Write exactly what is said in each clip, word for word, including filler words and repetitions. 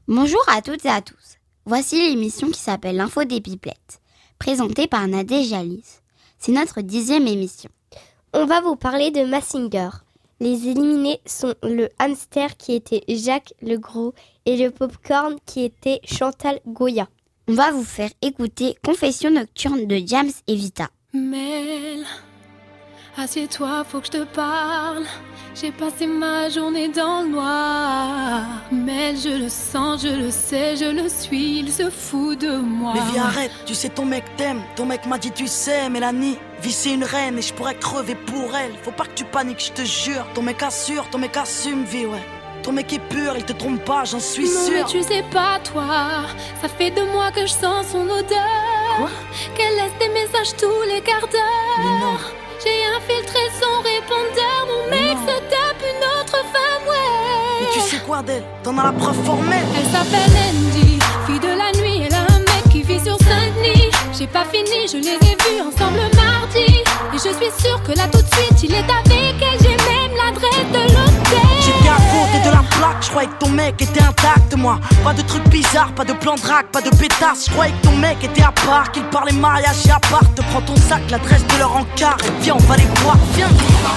Bonjour à toutes et à tous. Voici l'émission qui s'appelle L'Info des Pipelettes, présentée par Nadège Alice. C'est notre dixième émission. On va vous parler de Mazinger. Les éliminés sont le hamster qui était Jacques le Gros et le popcorn qui était Chantal Goya. On va vous faire écouter Confession nocturne de James et Vita. Mel, assieds-toi, faut que je te parle. J'ai passé ma journée dans le noir. Mel, je le sens, je le sais, je le suis, il se fout de moi. Mais viens, arrête, tu sais ton mec t'aime. Ton mec m'a dit tu sais, Mélanie, vie c'est une reine et je pourrais crever pour elle. Faut pas que tu paniques, je te jure. Ton mec assure, ton mec assume, vie, ouais. Ton mec est pur, il te trompe pas, j'en suis non, sûr. Mais tu sais pas, toi, ça fait deux mois que je sens son odeur. Quoi? Qu'elle laisse des messages tous les quarts d'heure. Mais non. J'ai infiltré son répondeur, mon Mais mec non. se tape une autre femme, ouais. Mais tu sais quoi d'elle? T'en as la preuve formelle. Elle s'appelle Andy, fille de la nuit, elle a un mec qui vit sur Saint-Denis. J'ai pas fini, je les ai vus ensemble mardi. Et je suis sûre que là tout de suite, il est avec elle. J'ai même l'adresse de l'hôtel. J'étais à côté de la plaque, je croyais que ton mec était intact, moi. Pas de trucs bizarres, pas de plan de drague, pas de pétasse. Je croyais que ton mec était à part, qu'il parlait mariage et à part. Te prends ton sac, l'adresse de leur encart. Et viens, on va les voir, viens.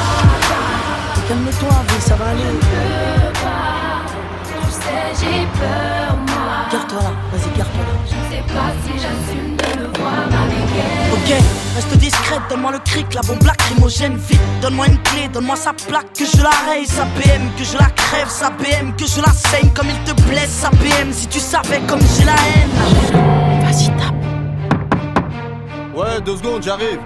Calme-toi, vie, ça va aller. Je peux pas, tu sais, j'ai peur, moi. Garde-toi là, vas-y, garde-toi là. Je sais pas si j'assume de le voir avec elle. Ok, reste discrète, donne-moi le cric, la bombe lacrymogène, vite. Donne-moi une clé, donne-moi sa plaque, que je la raye, sa B M, que je la crève, sa B M, que je la saigne comme il te blesse, sa B M, si tu savais comme j'ai la haine. Vas-y, tape. Ouais, deux secondes, j'arrive.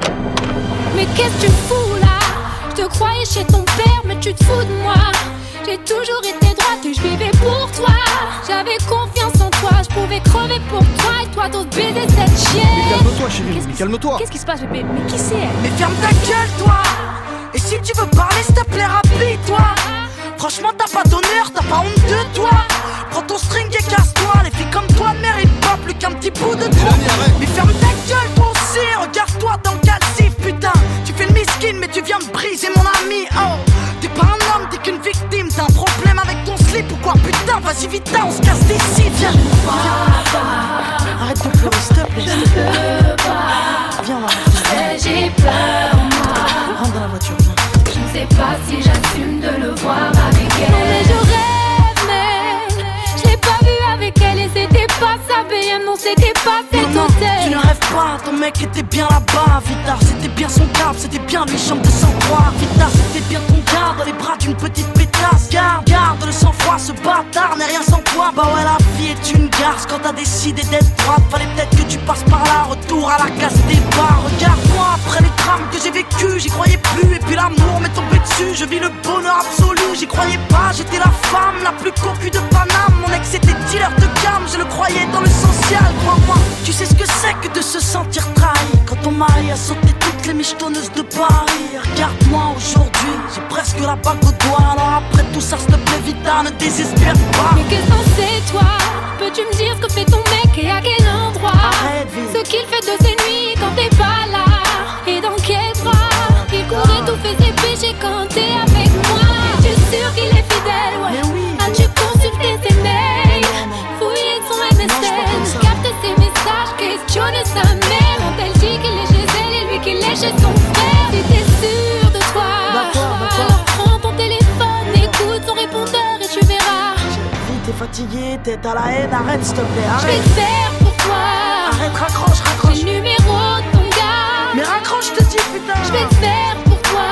Mais qu'est-ce que tu fous là? Je te croyais chez ton père, mais tu te fous de moi. J'ai toujours été droite et je vivais pour toi. J'avais confiance en toi, je pouvais crever pour toi. Et toi t'oses baiser cette chienne. Mais calme-toi, chérie, mais calme-toi. Qu'est-ce qui se passe, bébé? Mais qui c'est elle? Mais ferme ta gueule, toi. Et si tu veux parler, s'il te plaît, rapide-toi. Franchement, t'as pas d'honneur, t'as pas honte de toi. Prends ton string et casse-toi. Les filles comme toi ne méritent pas plus qu'un petit bout de toi. Mais ferme ta gueule, toi aussi. Regarde-toi dans le calcif, putain. Tu fais le miskin, mais tu viens me briser, mon ami. Oh, t'es pas un homme, t'es qu'une victime. T'as un problème avec ton slip ou quoi? Putain, vas-y, vite, on se casse d'ici. Viens, viens. Arrête de pleurer, s'il te plaît. Je peux pas. Viens, on va. J'ai peur, moi. Rentre dans la voiture, viens. Je ne sais pas si j'assume de le voir avec elle. Non mais je rêve, mais je l'ai pas vu avec elle et c'était pas sa B M, non c'était pas cet Non, non, hôtel. tu ne rêves pas, ton mec était bien là-bas. Vita, c'était bien son câble, c'était bien lui, chambre de sang-froid. Vita, c'était bien ton gars dans les bras d'une petite pétasse. Garde, garde le sang-froid, ce bâtard n'est rien sans toi. Bah ouais, la vie est une garce quand t'as décidé d'être droite. Fallait peut-être que tu passes par là, retour à la case départ. Regarde-moi, après les drames que j'ai vécu, j'y croyais plus. Et puis l'amour m'est tombé dessus, je vis le bonheur absolu. J'y croyais pas, j'étais la femme la plus cocu de Paname. Mon ex était dealer de gamme, je le croyais dans l'essentiel. Crois-moi, tu sais ce que c'est que de se sentir trahi quand ton mari a sauté toutes les michetonneuses de Paris. Regarde-moi aujourd'hui, j'ai presque la bague au doigt. Alors après tout ça, s'il te plaît, Vita, ne désespère pas. Mais qu'est-ce que c'est toi? Peux-tu me dire ce que fait ton mec et à quel endroit? Arrête, Vite. Ce qu'il fait de ses nuits quand t'es pas là. Et dans quel bras? Il courait tout fait ses péchés quand t'es avec moi. Es-tu sûr qu'il est fidèle? Ouais. Mais oui. As-tu consulté ses mails? Fouillé son M S Non, je suis pas comme N, ça. capté ses messages, questionné sa mère. Quand elle dit qu'il est chez elle et lui qu'il est chez son frère. Si t'es sûr de toi, D'accord, d'accord. alors prends ton téléphone, écoute son répondeur et tu verras. Vite, t'es fatigué, t'es à la haine, arrête s'il te plaît, Je vais arrête. le faire pour toi. Arrête, raccroche, raccroche. J'ai le numéro de ton gars. Mais raccroche, je te dis, putain. Je vais le faire pour toi.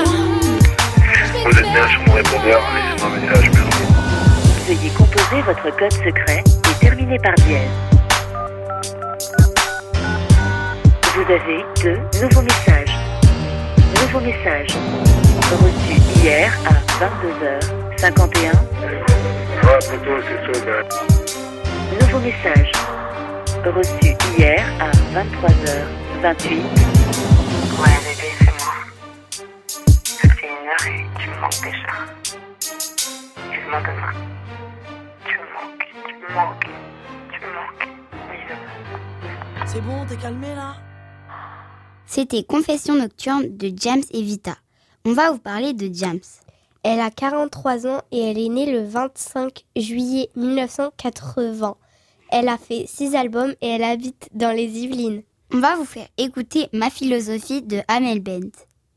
Je vais le Vous êtes bien faire. sur mon répondeur, laissez-moi un message, merci. Veuillez composer votre code secret et terminer par dièse. Vous avez deux nouveaux messages. Nouveau message reçu hier à vingt-deux heures cinquante et un. Ouais, poto, c'est chaud, ben. Nouveau message reçu hier à vingt-trois heures vingt-huit. Ouais bébé, c'est moi. Ça fait une heure et tu me manques déjà. Excuse-moi demain. Tu me manques, tu me manques, tu me manques. Bisous. C'est bon, t'es calmé là? C'était Confession nocturne de James et Vita. On va vous parler de James. Elle a quarante-trois ans et elle est née le vingt-cinq juillet mille neuf cent quatre-vingts. Elle a fait six albums et elle habite dans les Yvelines. On va vous faire écouter Ma philosophie de Amel Bent.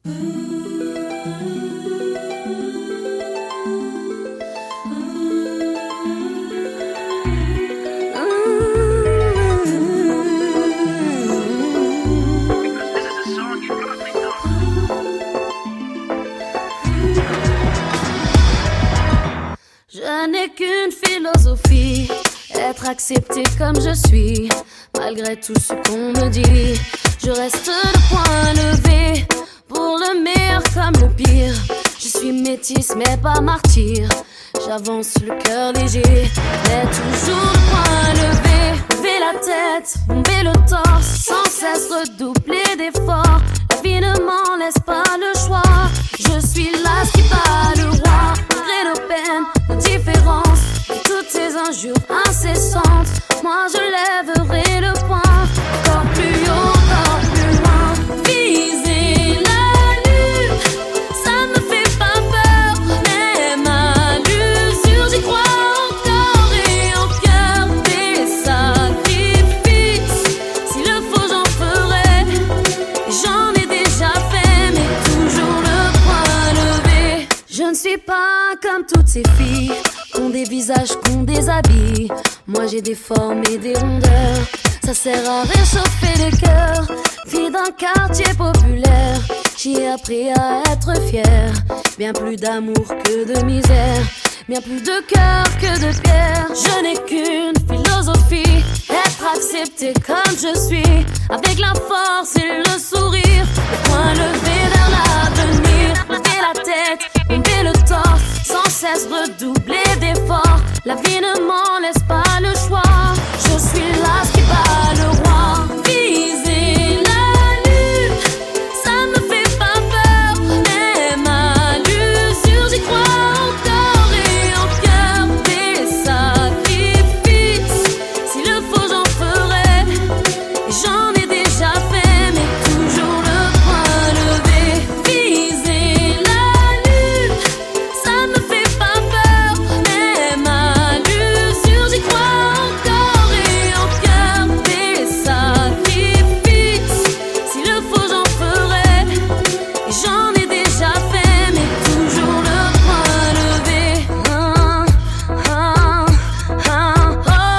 Je n'ai qu'une philosophie, être accepté comme je suis, malgré tout ce qu'on me dit. Je reste le poing levé, pour le meilleur comme le pire. Je suis métisse mais pas martyr, j'avance le cœur léger, mais toujours le poing levé. Lever la tête, bomber le torse, sans cesse redoubler d'efforts. La vie ne m'en laisse pas le choix, je suis là qui bat le roi. Malgré nos peines, nos différences, et toutes ces injures incessantes, moi je lèverai le poing, encore plus haut, encore plus loin. Viser la lune, ça me fait pas peur, même à l'usure, j'y crois encore et en cœur. Des sacrifices, s'il le faut j'en ferai, et j'en ai déjà fait, mais toujours le poing levé. Je ne suis pas comme toutes ces filles, qu'ont des visages, qu'ont des habits. Moi j'ai des formes et des rondeurs, ça sert à réchauffer les cœurs. Fille d'un quartier populaire, j'y ai appris à être fière. Bien plus d'amour que de misère, bien plus de cœur que de pierre. Je n'ai qu'une philosophie, être accepté comme je suis, avec la force et le sourire, le poing levé vers l'avenir. Lever la tête, bomber le torse, sans cesse redoubler d'efforts. La vie ne m'en laisse pas le choix, je suis là qui bat le roi. Viser la lune, ça me fait pas peur, même à l'usure, j'y crois encore et en cœur. Des sacrifices, s'il le faut j'en ferai, et j'en ai déjà fait, mais toujours le poing levé. Viser la lune, ça me fait pas peur, même à l'usure, j'y crois encore et en cœur. Des sacrifices, s'il le faut j'en ferai, et j'en ai déjà fait, mais toujours le poing levé. Ah, ah, ah,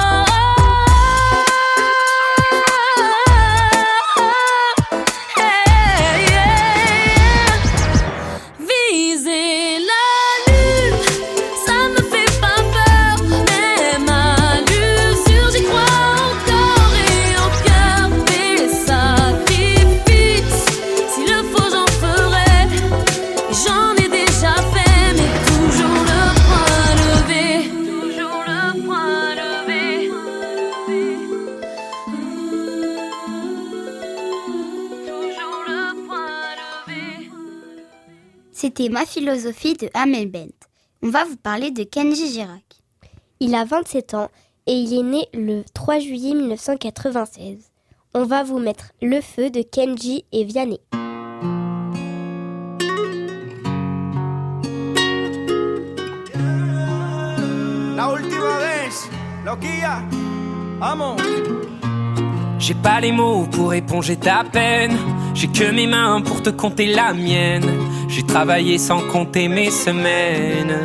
oh, hey, yeah. Viser la lune, ça me fait pas peur, même à l'usure, j'y crois encore et en cœur. Des sacrifices, s'il le faut j'en ferai, et j'en ai déjà fait, mais toujours le poing levé. Toujours le poing levé. Toujours le poing levé. C'était Ma philosophie de Amel Bent. On va vous parler de Kenji Girac. Il a vingt-sept ans et il est né le trois juillet mille neuf cent quatre-vingt-seize. On va vous mettre Le Feu de Kenji et Vianney. La última vez, loquilla, vamos. J'ai pas les mots pour éponger ta peine, j'ai que mes mains pour te compter la mienne. J'ai travaillé sans compter mes semaines.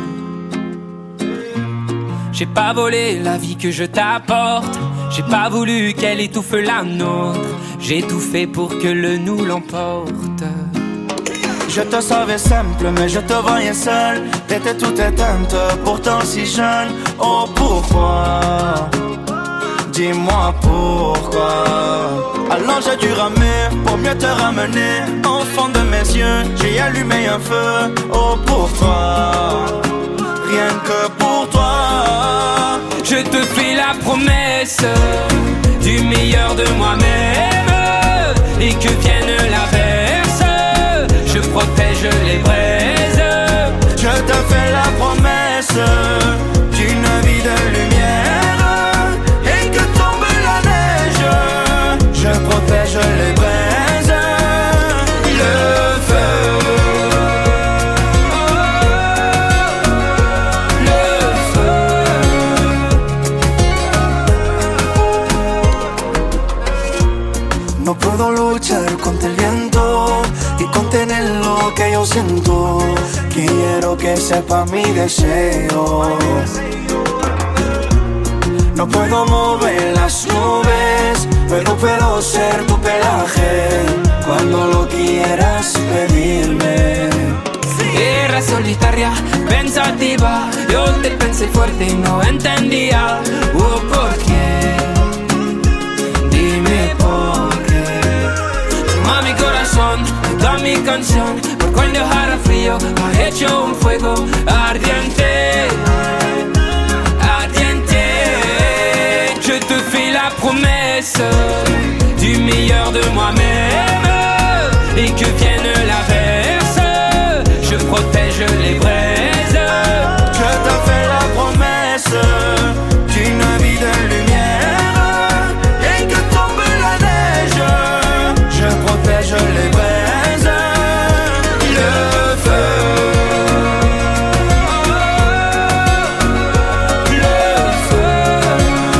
J'ai pas volé la vie que je t'apporte, j'ai pas voulu qu'elle étouffe la nôtre. J'ai tout fait pour que le nous l'emporte. Je te savais simple, mais je te voyais seul. T'étais toute éteinte, pourtant si jeune. Oh pourquoi? Dis-moi pourquoi. Alors j'ai dû ramer pour mieux te ramener. Au fond de mes yeux, j'ai allumé un feu. Oh pour toi, rien que pour toi. Je te fais la promesse du meilleur de moi-même, et que vienne l'averse, je protège les braises. Je te fais la promesse d'une vie de lumière, et que tombe la neige, je protège les braises. Le feu, lo que yo siento. Quiero que sepa mi deseo. No puedo mover las nubes, pero puedo ser tu pelaje cuando lo quieras pedirme. Era solitaria, pensativa, yo te pensé fuerte y no entendía. Oh, ¿por qué? Dime por qué. Toma mi corazón, toda mi canción, por cuando hará frío, ha hecho un fuego ardiente, ardiente. Je te fais la promesse du meilleur de moi-même et que vienne l'averse, je protège les braises. Je te fais la promesse d'une vie de lumière et que tombe la neige, je protège les braises. Le feu, le feu,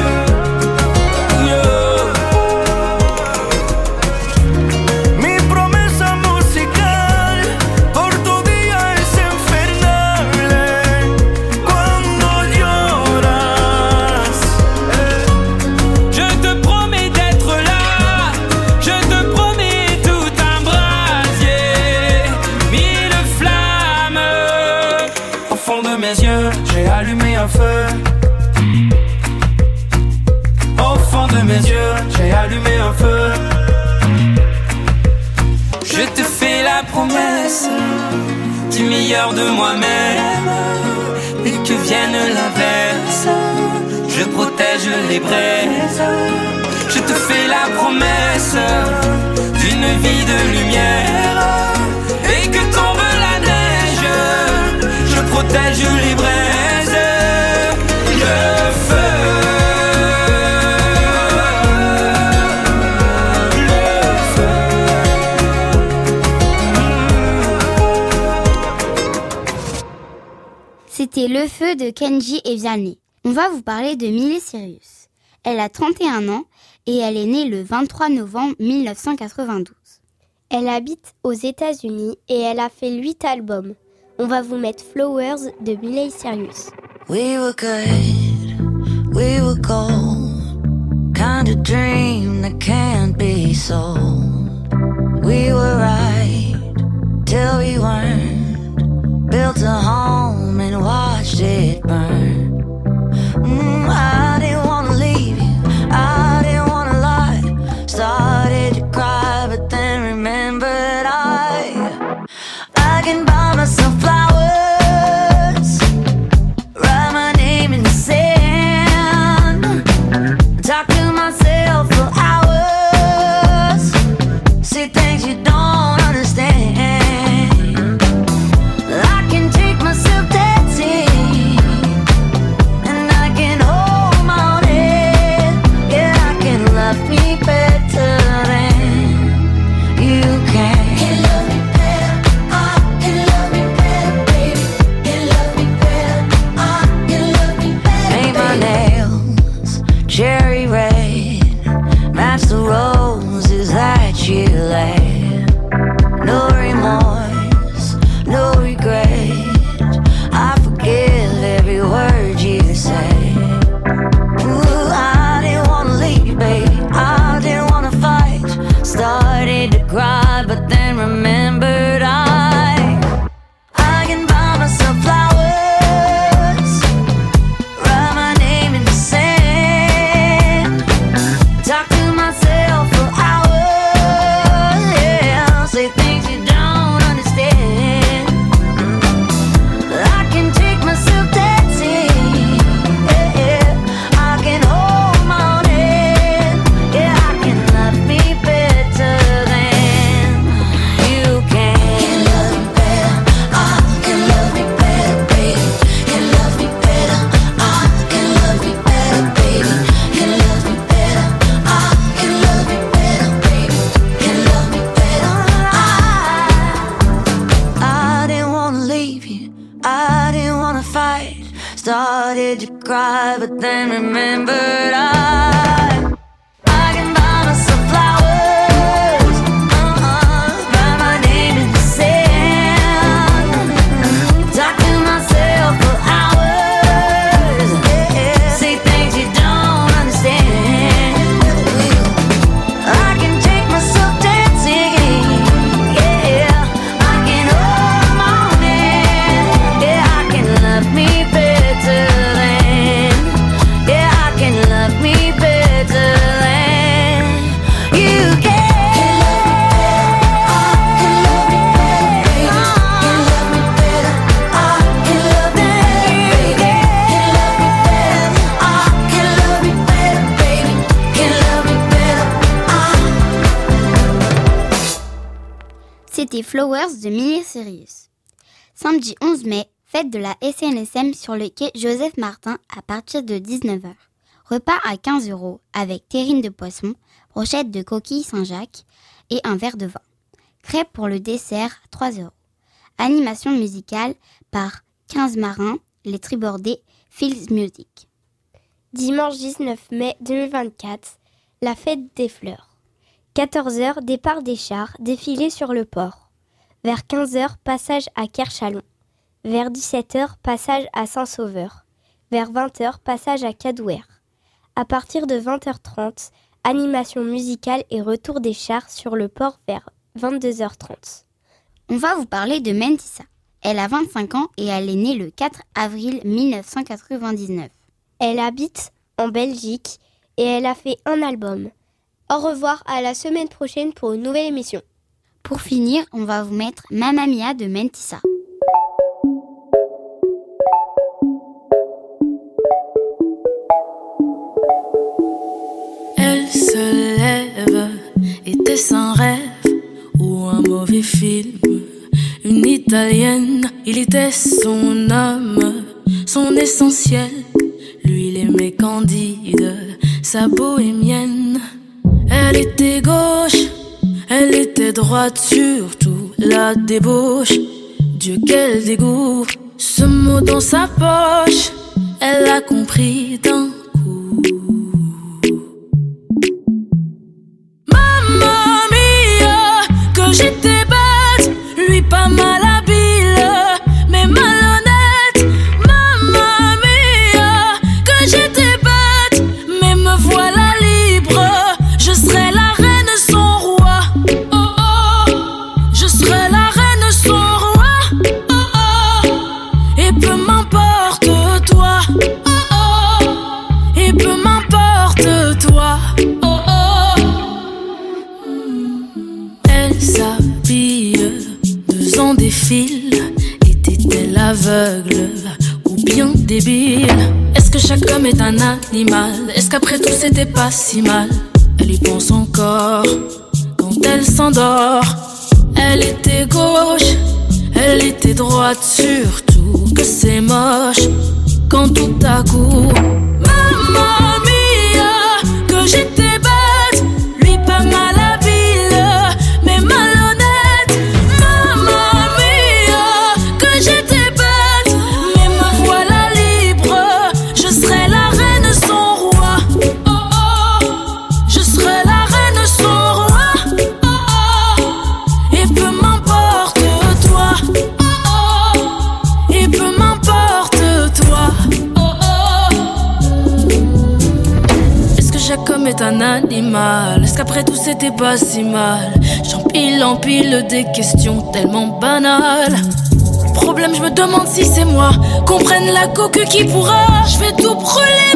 yeah. Mi promesa musical por tu día es infernal cuando lloras. Je te promets d'être là, je te promets tout un brasier, mille flammes. Au fond de mes yeux, j'ai allumé un feu. Au fond de mes yeux, j'ai allumé un feu. Je te fais la promesse du meilleur de moi-même et que vienne l'averse, je protège les braises. Je te fais la promesse d'une vie de lumière et que tombe la neige, je protège les braises. Le feu, C'était Le Feu de Kenji et Vianney. On va vous parler de Miley Cyrus. Elle a trente et un ans et elle est née le vingt-trois novembre mille neuf cent quatre-vingt-douze. Elle habite aux États-Unis et elle a fait huit albums. On va vous mettre Flowers de Miley Cyrus. We were good, we were gold, kind of dream that can't be sold. We were right till we weren't, built a home and watched it burn. Mm, I didn't wanna leave you, I didn't wanna lie. Started to cry but then remembered I I can buy myself flowers, write my name in the sand, talk to myself for hours, say things you don't understand. I can take myself dancing, and I can hold my own head. Yeah, I can love me better than you can. Can love me better, I can love me better, baby. Can love me better, I can love me better. Paint my nails cherry red, match the roses that you laid. No remorse, no regret, I forgive every word you say. Ooh, I didn't wanna leave you, baby, I didn't wanna fight. Started to cry, but then remembered I I can buy myself flowers, write my name in the sand, talk to myself for hours, yeah, say things you don't understand. I can take myself dancing, yeah, yeah. I can hold my own head, yeah, I can love me better than you can. Can love me better, I can love me better, baby. Can love me better, I can love me better, baby. Can love me better, I can love me better, baby. Can love me better, I I didn't wanna leave you, I didn't wanna fight. Started to cry, but then remembered I I can buy myself flowers, uh-huh, write my name in the sand. C'était Flowers de Miley Cyrus. Samedi onze mai, fête de la S N S M sur le quai Joseph-Martin à partir de dix-neuf heures. Repas à quinze euros avec terrine de poisson, brochette de coquilles Saint-Jacques et un verre de vin. Crêpes pour le dessert à trois euros. Animation musicale par quinze marins, les tribordés, Fields Music. Dimanche dix-neuf mai deux mille vingt-quatre, la fête des fleurs. quatorze heures, départ des chars, défilé sur le port. Vers quinze heures, passage à Kerchalon. Vers dix-sept heures, passage à Saint-Sauveur. Vers vingt heures, passage à Cadouer. À partir de vingt heures trente, animation musicale et retour des chars sur le port vers vingt-deux heures trente. On va vous parler de Mentissa. Elle a vingt-cinq ans et elle est née le quatre avril mille neuf cent quatre-vingt-dix-neuf. Elle habite en Belgique et elle a fait un album. Au revoir, à la semaine prochaine pour une nouvelle émission. Pour finir, on va vous mettre Mamma Mia de Mentissa. Elle se lève, était-ce un rêve ou un mauvais film? Une italienne, il était son âme, son essentiel. Lui, il aimait Candide, sa bohémienne. Elle était gauche, elle était droite, surtout la débauche. Dieu, quel dégoût, ce mot dans sa poche, elle a compris d'un coup. Mamma mia, que j'étais bête, lui pas mal habile, mais malhonnête. Mamma mia, que j'étais bête, mais me voilà libre. Je serai la reine son roi. Oh oh, je serai la reine son roi. Oh oh, et peu m'importe toi. Oh oh, et peu m'importe toi. Oh oh, elle s'habille, deux ans défile. Était-elle aveugle ou bien débile? Est-ce que chaque homme est un animal? Est-ce qu'après tout c'était pas si mal? Elle y pense encore quand elle s'endort. Elle était gauche, elle était droite, surtout que c'est moche quand tout à coup, mamma mia, que j'étais bête, lui pas mal habile, mais malhonnête. Mamma mia, que j'étais bête, mais me voilà libre. Je serai la reine son roi. Oh oh, je serai la reine son roi. Oh oh, et peu m'importe toi. Oh oh, et peu m'importe toi. Oh oh, est-ce que chaque homme est un animal? Est-ce qu'après tout c'était pas si mal? J'empile, empile des questions tellement banales. Problème, je me demande si c'est moi. Qu'on prenne la coque qui pourra. Je vais tout brûler.